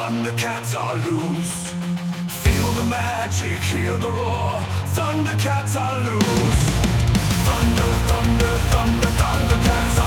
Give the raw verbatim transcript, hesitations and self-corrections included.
Thundercats are loose. Feel the magic, hear the roar. Thundercats are loose. Thunder, thunder, thunder, Thundercats are